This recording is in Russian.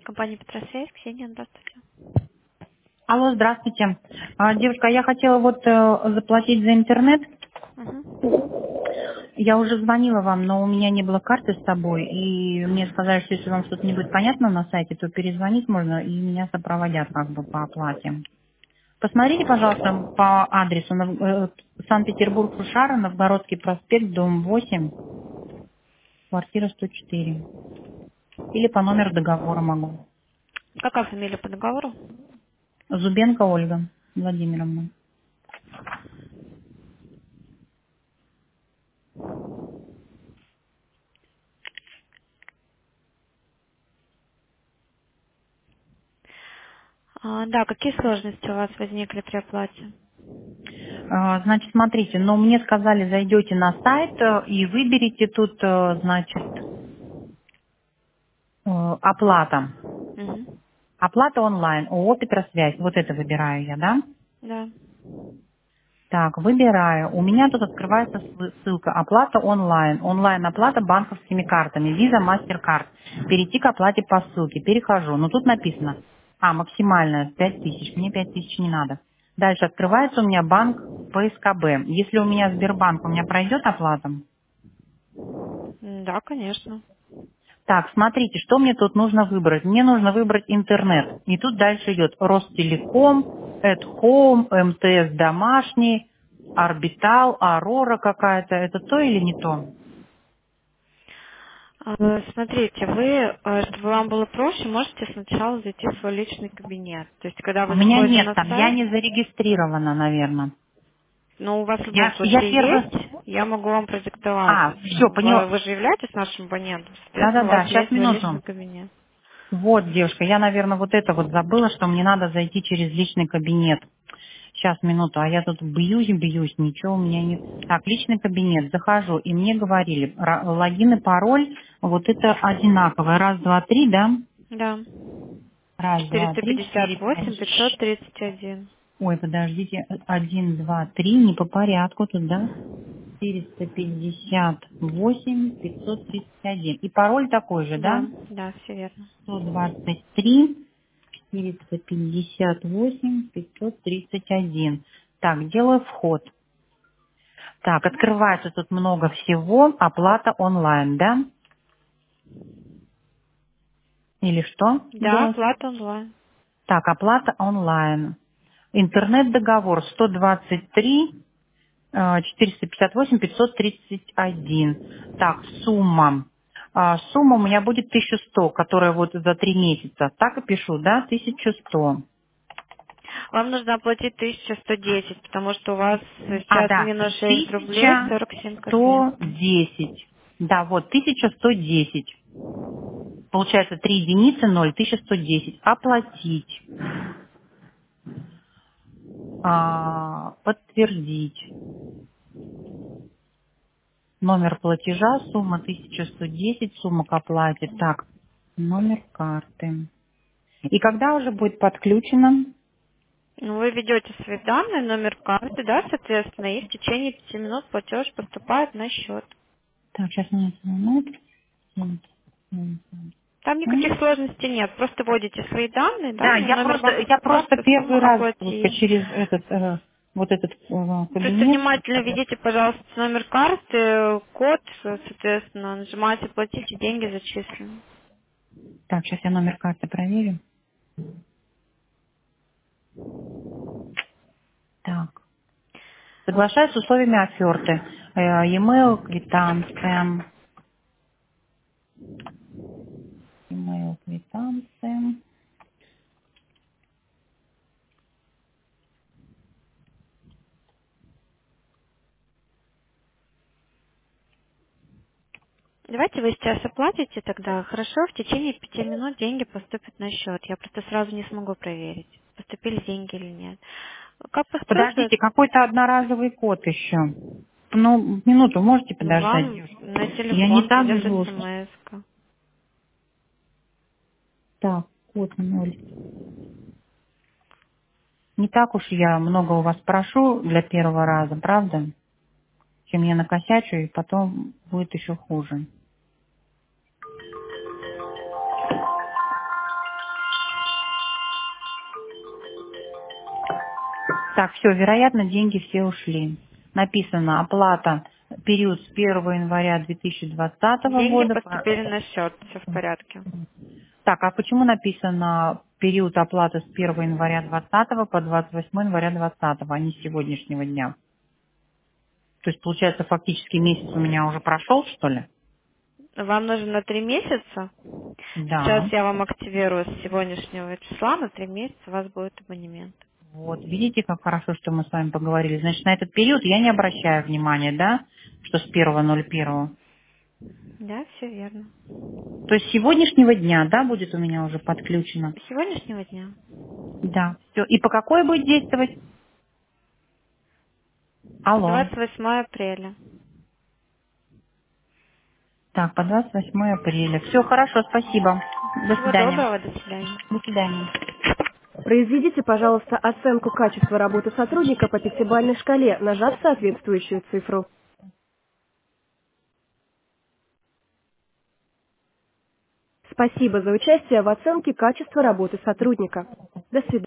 Компания Петросвязь, Ксения, здравствуйте. Алло, здравствуйте. Девушка, я хотела вот заплатить за интернет. Угу. Я уже звонила вам, но у меня не было карты с собой, и мне сказали, что если вам что-то не будет понятно на сайте, то перезвонить можно, и меня сопроводят как бы по оплате. Посмотрите, пожалуйста, по адресу Санкт-Петербург, Шушара, Новгородский проспект, дом 8, квартира 104. Или по номеру договора могу. Какая фамилия по договору? Зубенко Ольга Владимировна. Да, какие сложности у вас возникли при оплате? Значит, смотрите, но мне сказали, зайдете на сайт и выберите тут, значит, оплата. Угу. Оплата онлайн, ООО «Петросвязь». Вот это выбираю я, да? Да. Так, выбираю. У меня тут открывается ссылка «Оплата онлайн». Онлайн-оплата банковскими картами. Visa, MasterCard. Перейти к оплате по ссылке. Перехожу. Но тут написано, максимальная 5000. Мне 5000 не надо. Дальше открывается у меня банк ПСКБ. Если у меня Сбербанк, у меня пройдет оплата? Да, конечно. Так, смотрите, что мне тут нужно выбрать. Мне нужно выбрать интернет. И тут дальше идет Ростелеком, At Home, МТС домашний, Орбитал, Аврора какая-то. Это то или не то? Смотрите, вы, чтобы вам было проще, можете сначала зайти в свой личный кабинет. То есть, когда У вы меня заходите нет на там, я сайт, не зарегистрирована, наверное. но у вас в любом Я случае первый... есть, я могу вам продиктовать. Все, поняла. Вы же являетесь нашим абонентом, соответственно, у вас Да-да-да, сейчас есть свой личный минуту. кабинет. Вот, девушка, я, наверное, вот это вот забыла, что мне надо зайти через личный кабинет. Сейчас, минуту, а я тут бьюсь, ничего у меня нет. Так, личный кабинет, захожу, и мне говорили, логин и пароль, вот это одинаковое. Раз, два, три, да? Да. Раз, два, три, четыре, пять, 458 531. ой, подождите, один, два, три, не по порядку тут, да? 458 531. И пароль такой же, да? Да, да, все верно. 123 458 531. Так, делаю вход. Так, открывается тут много всего. Оплата онлайн, да? Или что Да, делать? оплата онлайн. Так, оплата онлайн. Интернет-договор 123 458 531. Так, сумма. Сумма у меня будет 1100, которая вот за 3 месяца. Так и пишу, да? 1100. Вам нужно оплатить 1110, потому что у вас сейчас Да, минус 6 рублей тысяча 47 сто копеек. десять. Да, вот, 1110. Получается 3 единицы, 0, 1110. Оплатить. Подтвердить. Номер платежа, сумма 1110, сумма к оплате. Так, номер карты. И когда уже будет подключено? Ну, вы ведете свои данные, номер карты, да, соответственно, и в течение 5 минут платеж поступает на счет. Так, сейчас мне минут. Там никаких сложностей нет, просто вводите свои данные, да, Да, номер я банковской просто карты, сумма первый раз только оплатить. через вот этот Просто кабинет. внимательно введите, пожалуйста, номер карты, код, соответственно, нажимаете «Платить» и деньги зачислены. Так, сейчас я номер карты проверю. Так. Соглашаюсь с условиями оферты. E-mail, квитанция. E-mail, квитанция. Давайте вы сейчас оплатите тогда. Хорошо, в течение 5 минут деньги поступят на счет. Я просто сразу не смогу проверить, поступили деньги или нет. Как вас просят, Подождите, какой-то одноразовый код еще. Ну, минуту, можете подождать, вам девушка? на Я не телефон так придет жду. смс. Так, код 0. Не так уж я много у вас прошу для первого раза, правда? Чем я накосячу, и потом будет еще хуже. Так, все, вероятно, деньги все ушли. Написано оплата период с 1 января 2020 Деньги года. поступили на счет, все в порядке. Так, а почему написано период оплаты с 1 января 2020 по 28 января 2020, а не с сегодняшнего дня? То есть, получается, фактически месяц у меня уже прошел, что ли? Вам нужно на 3 месяца. Сейчас Да. я вам активирую с сегодняшнего числа, на 3 месяца у вас будет абонемент. Вот, видите, как хорошо, что мы с вами поговорили. Значит, на этот период я не обращаю внимания, да, что с 1.01. Да, все верно. То есть с сегодняшнего дня, да, будет у меня уже подключено? С сегодняшнего дня. Да, все. И по какой будет действовать? По Алло. 28 апреля. Так, по 28 апреля. Все, хорошо, спасибо. До Всего свидания. доброго, до свидания. До свидания. Произведите, пожалуйста, оценку качества работы сотрудника по пятибалльной шкале, нажав соответствующую цифру. Спасибо за участие в оценке качества работы сотрудника. До свидания.